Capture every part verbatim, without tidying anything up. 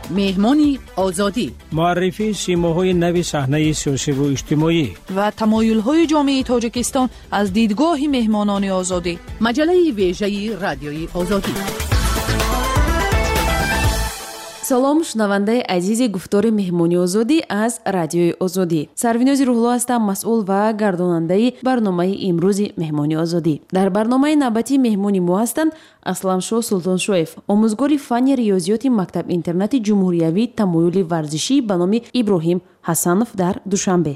مهمانی آزادی، معرفی سیماهای نو صحنه سیاسی و اجتماعی و تمایل‌های جامعه تاجیکستان از دیدگاه مهمانان آزادی. مجله ویژه رادیوی آزادی. салом шунавандаи азизи гуфтори меҳмони озодӣ аз радиои озодӣ. Сарвинози Рӯҳулло ҳастам, масъул ва гардонандаи барномаи имрӯзи меҳмони озодӣ. Дар барномаи навбатӣ меҳмони мо ҳастанд Асламшоҳ Султоншоев, омӯзгори фанни риёзиёти мактаб-интернати ҷумҳуриявии тамоюли варзишӣ ба номи Иброҳим Ҳасанов дар Душанбе.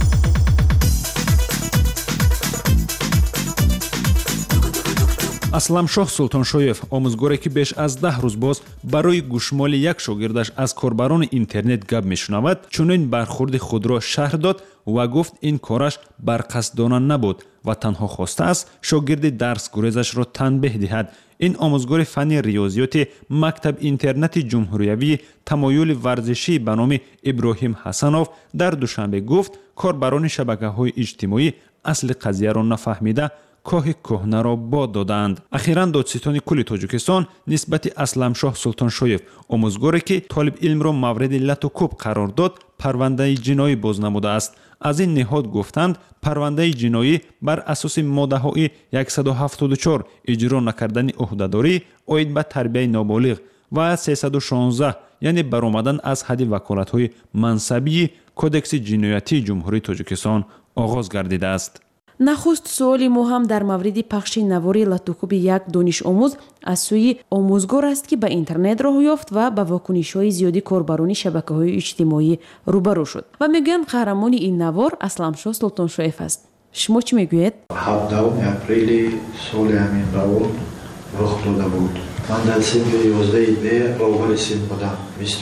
Асламшоҳ Султоншоев, омӯзгоре ки беш аз даҳ рӯз боз барои гӯшмоли як шогирдаш аз корбарони интернет гап мешунавад, чунин бархурди худро шарҳ дод ва гуфт ин кораш барқасдона набуд ва танҳо хостааст шогирди дарсгурезашро танбеҳ диҳад. ин омӯзгори фанни риёзиёти мактаб-интернати ҷумҳуриявии тамоюли варзишӣ ба номи Иброҳим Ҳасанов дар Душанбе гуфт, корбарони шабакаҳои иҷтимоӣ асли қазияро нафаҳмида коҳи кӯҳнаро бод доданд. Ахиран додситони кулли Тоҷикистон нисбати Асламшоҳ Султоншоев, омӯзгоре ки толибилмро мавриди лату кӯб қарор дод, парвандаи ҷиноӣ боз намудааст. аз ин ниҳод гуфтанд, парвандаи ҷиноӣ бар асоси моддаҳои яксаду ҳафтоду чор иҷро накардани ӯҳдадорӣ оид ба тарбияи ноболиғ ва сесаду шонздаҳ яъне баромадан аз ҳадди ваколатҳои мансабии кодекси ҷиноятии ҷумҳурии Тоҷикистон оғоз гардидааст. нахуст суоли мо ҳам дар мавриди пахши навори латукуби як донишомӯз аз сӯи омӯзгор аст, ки ба интернет роҳ ёфт ва ба вокунишҳои зиёди корбарони шабакаҳои иҷтимоӣ рӯбарӯ шуд. Ва мегӯянд қаҳрамони ин навор Асламшоҳ Султоншоев аст. шумо чӣ мегӯед? ҳафтаҳуми апрели соли ҳамин равон рух дода буд. ман дар синфи ёздаҳи б роҳбари синф будам.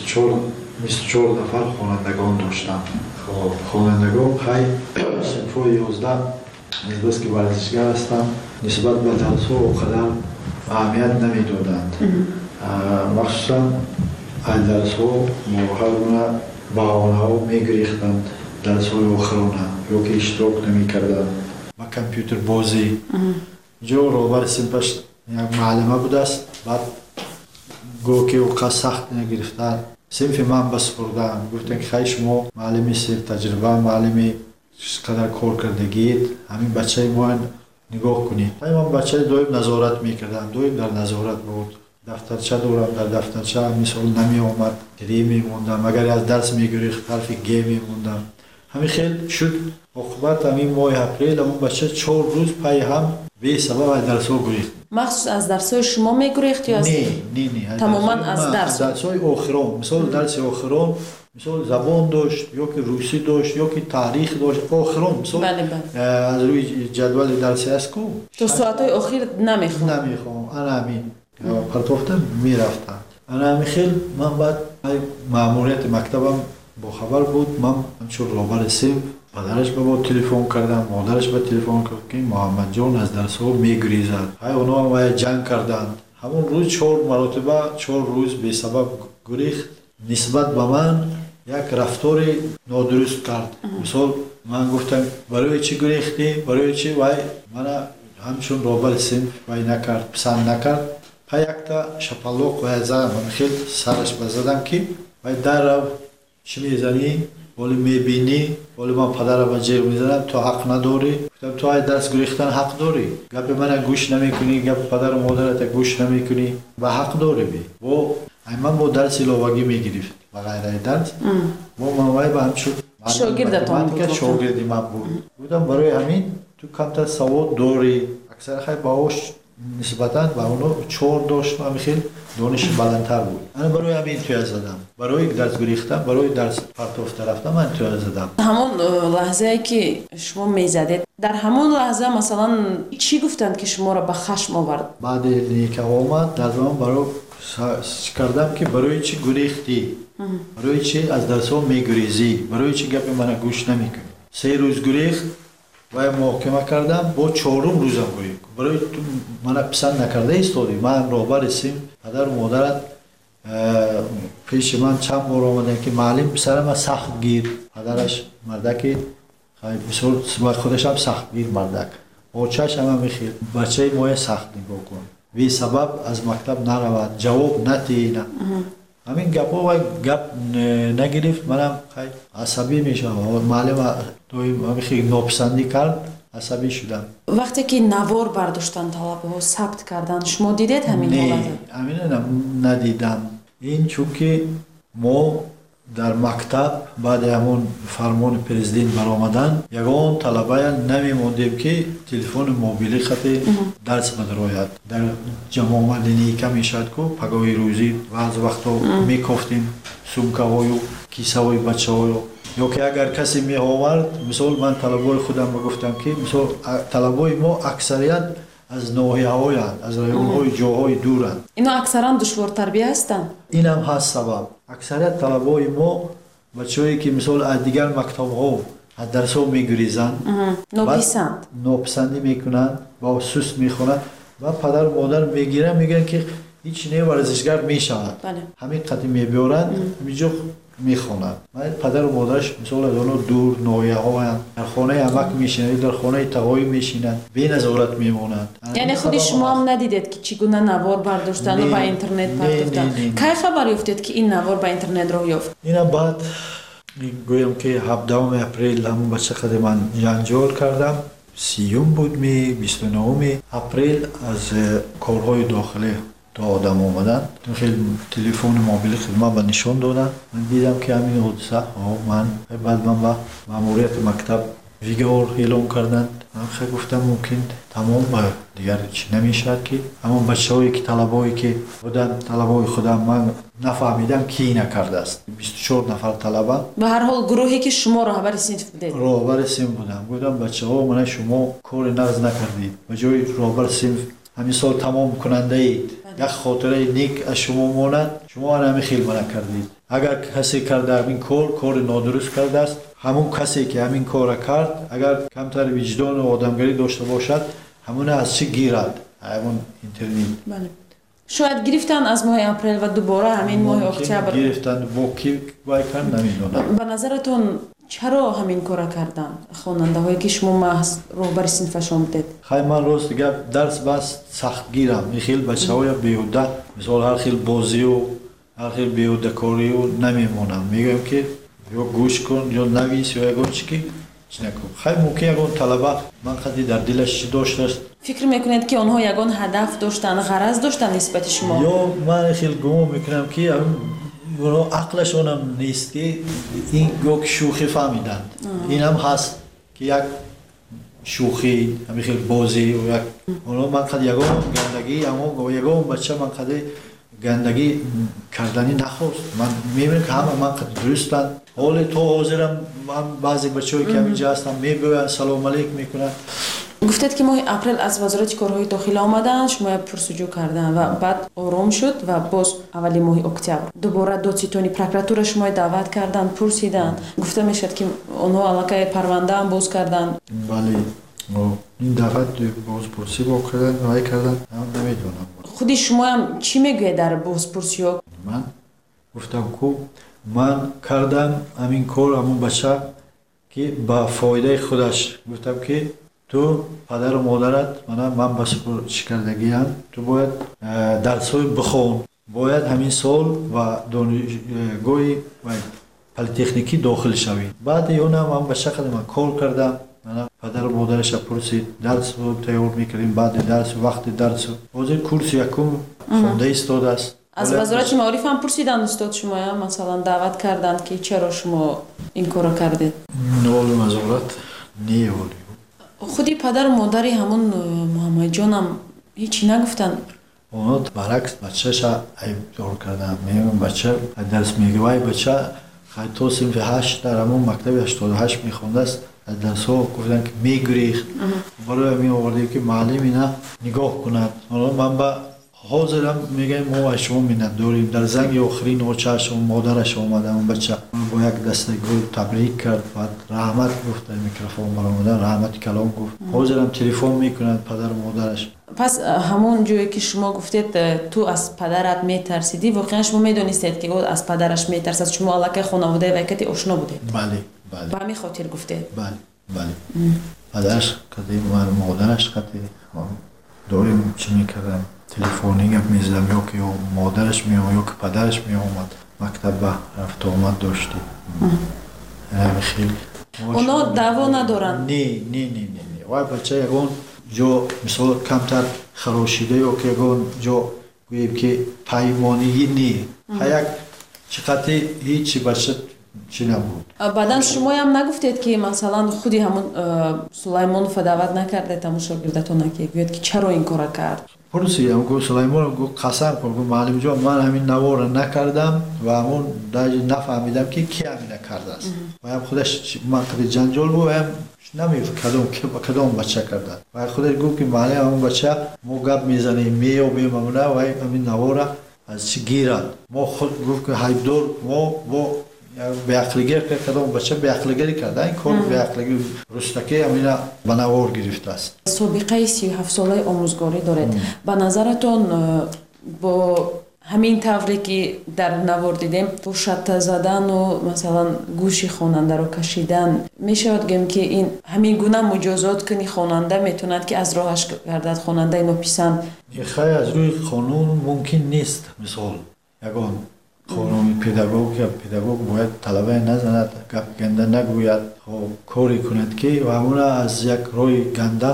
бисту чор нафар хонандагон доштам. хонандагон қай синфҳои ёздаҳ нисбат ки варзишгар ҳастам, нисбат ба дарсҳо қадар аҳамият намедоданд. махсусан аз дарсҳо ҳар гуна баҳонаҳо мегирифтанд, дарсҳои охирона ёки иштирок намекарданд ба компютербозӣ. ҷо роҳбари синфаш як муаллима будааст, баъд гӯё ки овқат сахт нагирифта синфи ман басупурданд. гуфтанд ки хай шумо муаллими синф таҷриба, муаллими қадар кор кардагид, ҳамин бачаи мо нигоҳ кунед. ман бачаи доим назорат мекардам, доим дар назорат буд. дафтарча дорам, дар дафтарча мисол намеомад, ре мемондам, агар аз дарс мегирифт ҳарфи г мемондам. ҳамин хел шуд. оқибат ҳамин моҳи апрел ҳамон бача чор рӯз пай ҳам бесабаб аз дарсҳо гурехт. махсус аз дарсҳои шумо мегурехт ё аз не не не тамоман аз дарс дарсҳои охирон, мисол дарси охирон, мисол забон дошт, ёки русӣ дошт, ёки таърих дошт, охирон мисол аз рӯи ҷадвали дарси аст ку то соатҳои охир намехоҳам намехоҳам ана ҳамин партофта мерафтам. ана ҳамин хел ман баъд маъмурияти мактабам бохабар буд. ман ҳамчун роҳбари синф падараш ба бо телефон кардам, модараш ба телефон кард ки Муҳаммадҷон аз дарсҳо мегурезад. ҳай онҳо ҳам ҷанг карданд. ҳамон рӯз чор маротиба чор рӯз бесабаб гурехт. нисбат ба ман як рафтори нодуруст кард. мисол ман гуфтам барои чӣ гурехтӣ, барои чӣ? вай мана ҳамчун роҳбари синф вай накард, писанд накард. пай якта шапаллоқ вай задам, хел сараш ба задам ки вай даррав чӣ мезанӣ, боли мебинӣ, боли ман падара ба ҷеғ мезанам, ту ҳақ надорӣ. гуфтам ту ай дарс гурехтан ҳақ дорӣ, гапи мана гӯш намекунӣ, гапи падару модарата гӯш намекунӣ, ба ҳақ дорӣ бе. бо ман бо дарс иловагӣ мегирифт ба ғайраи дарс. бо ман вай ба ҳамчун математика шогирди ман буд. гуфтам барои ҳамин ту камтар савод дорӣ. аксар хай баҳош нисбатан ба онҳо чор дошт, ҳамин хел дониши баландтар буд. ана барои ҳамин имтиёз задам. барои дарс гурехтан, барои дарс партофта рафтан ман имтиёз задам. ҳамон лаҳзае ки шумо мезадед, дар ҳамон лаҳза масалан чӣ гуфтанд ки шуморо ба хашм овард? баъди ка омад назман барои чӣ кардам ки барои чӣ гурехтӣ, барои чӣ аз дарсҳо мегурезӣ, барои чӣ гапи мана гӯш намекунӣ. се рӯз гурехт, вай муҳокима кардам, бо чорум рӯзам гурехт. барои ту мана писанд накарда истодӣ. ман роҳбари синф, падару модарат пеши ман чанд бор омаданд ки маълим писарама сахтгир, падараш мардаки мисол худашам сахтгир мардак, очаш ҳама мехел бачаи моя сахт нигоҳ кун, бесабаб аз мактаб наравад, ҷавоб натиена. همین گپا و گپ نگرفت منم خیلی عصبی میشم و معلم توی خیلی ناپسندی کرد عصبی شدم. وقتی که نوار برداشتن طلبه ها ثبت کردن شما دیدید همین نه حالت؟ همین ندیدم. این چون که ما در مکتب بعد همون فرمان پرزیدنت برآمدن یگان طلبه نمیموندیم که تلفن موبیلی خط درس بدروید در جمع آمدنی که میشد که پگاهی روزی بعض وقتا میکفتیم سومکه های و کیسه های بچه های یا که اگر کسی می آورد مثال من طلبه خودم گفتم که مثال طلبه ما اکثریت از ناحیه های از رایون های جاهای دورند. اینا اکثرا دشوار تربیه هستند. این هم هست سبب. اکثریت طلبه ما بچه‌ای که مثال از دیگر مکتب ها از درس ها میگریزند ناپسند ناپسندی میکنند با سست میخونند و پدر و مادر میگیرن میگن که هیچ نه ورزشگر میشود. بله. همین قدیم میبیارند میجو میخونند. من پدر و مادرش مثال از اونو دور ناحیه ها هم در خانه عمک میشینند در خانه تقوی میشینند بی نظارت میمونند. یعنی خودی شما هم ندیدید که چگونه نوار برداشتن و با اینترنت پرداختن؟ کی خبر یافتید که این نوار با اینترنت راه یافت؟ اینا بعد گویم که هفدهم اپریل همون بچه خود من جنجال کردم سیوم بود می بیست و نهم اپریل از کارهای داخلی تا آدم آمدن خیلی تلفن موبیل خدمت به نشان دادن من دیدم که همین حادثه من بعد من با ماموریت مکتب ویگار اعلام کردند من خیلی گفتم ممکن تمام دیگر چی نمیشد که همون بچه هایی که طلبایی که بودن طلبای خودم من نفهمیدم کی نکرده است بیست و چهار نفر طلبه به هر حال گروهی که شما راهبر صنف بودید راهبر صنف بودم گفتم بچه ها من شما کار نقض نکردید به جای راهبر صنف همین سال تمام کننده اید یک خاطره نیک از شما ماند شما همین خیلی منع کردید اگر کسی کرده همین کار کار نادرست کرده است همون کسی که همین کار کرد اگر کمتر وجدان و آدمگری داشته باشد همون از چی گیرد همون اینترنت بله شاید گرفتن از ماه اپریل و دوباره همین ماه اکتبر گرفتن با کی وای کردن نمیدونم به نظرتون چرا همین کارا کردن خواننده هایی که شما محض راهبر صنفشون بودید؟ خیلی من راست دیگه درس بس سخت گیرم خیلی بچه های بیهوده مثال هر خیلی بازی و هر خیلی بیهوده کاری و نمیمونم میگم که یا گوش کن یا نویس یا یکون چی که چی نکن خیلی ممکن یکون طلبه من خیلی در دلش چی داشت است فکر میکنید که آنها یکون هدف داشتن غرض داشتن نسبت شما؟ یا من خیلی گمان میکنم که اونو عقلشون هم نیست که این یک شوخی فهمیدند این هم هست که یک شوخی همین خیلی بازی و یک اونو من خیلی یکون گندگی اما یکون بچه من خیلی گندگی کردنی نخواست من میبینم که همه من خیلی درستن حال تو حاضرم من بعضی بچه هایی که همینجا هستم میبینم سلام علیک میکنن گفتید که ماه اپریل از وزارت کارهای داخلی آمدن شما پرسجو کردن و بعد آرام شد و باز اولی ماه اکتبر دوباره دادستانی پروکراتور شما دعوت کردن پرسیدن گفته میشد که اونها علاقه پرونده هم باز کردن بله این دعوت بازپرسی با کردن وای کردن من نمیدونم خودی شما هم چی میگوید در بازپرسی ها؟ من گفتم که من کردم همین کار همون بچه که با فایده خودش گفتم که تو پدر و مادرت من من بس شکردگی هم تو باید درس های بخون باید همین سال و دانشگاه و پلیتکنیکی داخل شوی بعد اون هم من بچه خود من کار کردم من پدر و مادرش پرسید درس رو تیار میکردیم بعد درس وقت درس حاضر کورس یکم خونده ایستاده است از وزارت معارف هم پرسیدن استاد شما مثلا دعوت کردند که چرا شما این کارو کردید نول وزارت نیولی خودی پدر و مادری همون محمد جان هم هیچی نگفتن اونا برعکس بچه‌ش عیب دار کردن میگم بچه درس میگه وای بچه خیلی تو صنف هشت در همون مکتب هشتاد و هشت میخونده است از درس ها گفتن که میگریخت برای می آورده که معلم اینا نگاه کند حالا من با حاضرم میگم ما شما میند داریم در زنگ آخری نوچهش و مادرش آمده اون بچه با یک دسته گل تبریک کرد بعد رحمت گفت در میکروفون برآمدن رحمت کلام گفت حاضرم تلفن میکنند پدر و مادرش پس همون جایی که شما گفتید تو از پدرت میترسیدی واقعا شما میدونستید که از پدرش میترسید شما علاقه خانواده و کتی آشنا بودید بله بله با همین خاطر گفتید بله بله پدرش کتی مادرش کتی داریم چی میکردم تلفنی گپ میزدم یا که مادرش میام یا که پدرش میامد مکتب رفت و آمد داشتیم. خیلی اونا دعوا ندارن؟ نه نه نه نه وای بچه یکون جو مثلا کمتر خراشیده یا که یکون جو گوییم که پیمانیگی نه ها یک چقدر هیچی بچه چی نبود. بعدن شما هم نگفتید که مثلا خودی همون سلیمانوف دعوت نکرده تمام شاگردتون که گوید که چرا این کار کرد؟ پرسیدم گفت سلیمان گفت قسم خورد گفت معلم جان من همین نوار نکردم و همون دیگه نفهمیدم که کی همین کرده است و هم خودش منطقه جنجال بود و هم نمیفهم کدوم که کدوم بچه کرده و خودش گفت که معلم همون بچه ما گپ میزنیم می و میمونه و همین نوار از چی گیرد ما خود گفت که هایدور ما با به عقلگیر که کدام بچه به عقلگیری کرده این کار به عقلگیر رستکی همینا به نوار گرفته است. سابقه سی و هفت ساله آموزگاری دارید. به نظرتون با همین طوری که در نوار دیدیم با شطه زدن و مثلا گوشی خواننده رو کشیدن میشود گم که این همین گونه مجازات کنی خواننده میتوند که از راهش گردد خواننده اینو پسند؟ خیلی از روی قانون ممکن نیست. مثال یگان قانون پداگوگ یا پداگوگ باید طلبه نزند گپ گنده نگوید خب کاری کند که و همون از یک روی گنده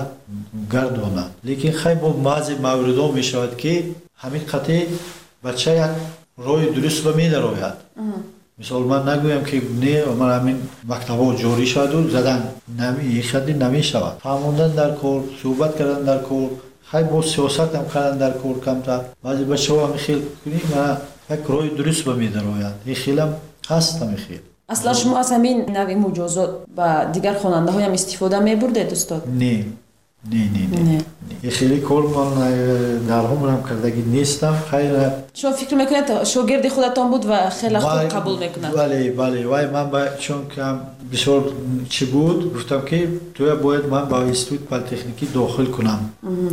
گرداند لیکن خیلی با بعضی موردها می شود که همین قطعی بچه یک روی درست به می دراید مثال من نگویم که نه من همین مکتبا جاری شد و زدن نمی خیلی نمی شود فهموندن در کار صحبت کردن در کار خیلی با سیاست هم کردن در کار کمتر بعضی بچه ها همی خیلی کنیم یک روی درست به می دراید این خیلی هم هست همی خیلی اصلا شما از همین نوی مجازات با دیگر خواننده های هم استفاده می برده دوستاد؟ نه نه نه نه این خیلی کار من در همونم کردگی نیستم خیلی شما فکر میکنید شاگرد خودتان بود و خیلی خوب قبول میکنند؟ بله بله وای من با چون که بسیار چی بود گفتم که تو باید من با اینستیتوت پلی‌تکنیکی داخل کنم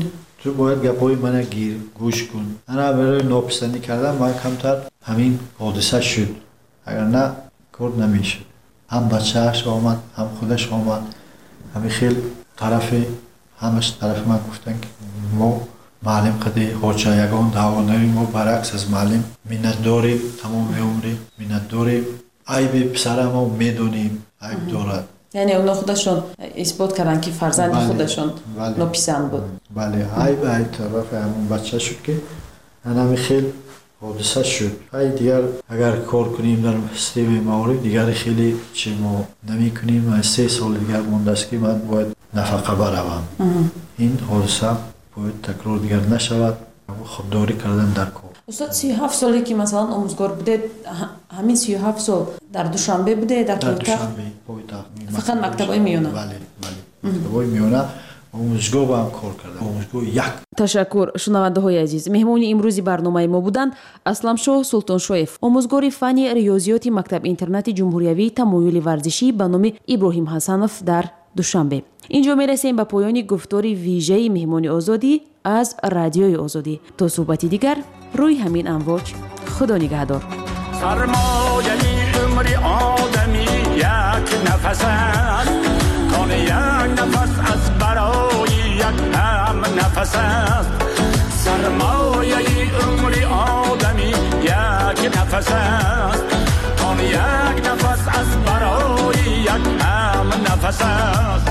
تو باید گپای من گیر گوش کن انا برای ناپسندی کردم من کمتر همین حادثه شد اگر نه کار نمیشد هم بچه‌اش آمد هم خودش آمد همین خیلی طرف همش طرف من گفتن که ما معلم قدی خوچه یگان دعوا نریم ما برعکس از معلم منت داریم تمام عمری منت داریم عیب پسر ما میدونیم عیب دارد یعنی اونا خودشون اثبات کردن که فرزند بله. خودشون بله. ناپسند بود بله عیب عیب طرف همون بچه شد که همین خیلی حادثه شد های دیگر اگر کار کنیم در سیستم معماری دیگر خیلی چی ما نمی کنیم سه سال دیگر مونده است که من باید نفقه بروم این حادثه باید تکرار دیگر نشود خودداری کردن در کار. استاد سی و هفت سالی که مثلا آموزگار بوده همین سی و هفت سال در دوشنبه بوده در در دوشنبه پایتخت فقط مکتبای میونه؟ بله بله مکتبای میونه آموزگاه با هم کار کردم آموزگاه یک. تشکر. شنونده های عزیز مهمانی امروزی برنامه ما بودند اسلامشاه سلطانشویف آموزگار فن ریاضیات مکتب اینترنت جمهوریوی تمایل ورزشی به نام ابراهیم حسنوف در دوشنبه. اینجا میرسیم به پایان گفتار ویژه مهمانی آزادی از رادیوی آزادی. تا صحبتی دیگر روی همین امواج خدا نگهدار. سرمایه عمر آدمی یک نفس است کان یک نفس از برای یک هم نفس است سرمایه عمر آدمی یک نفس است کان یک نفس از برای یک هم نفس است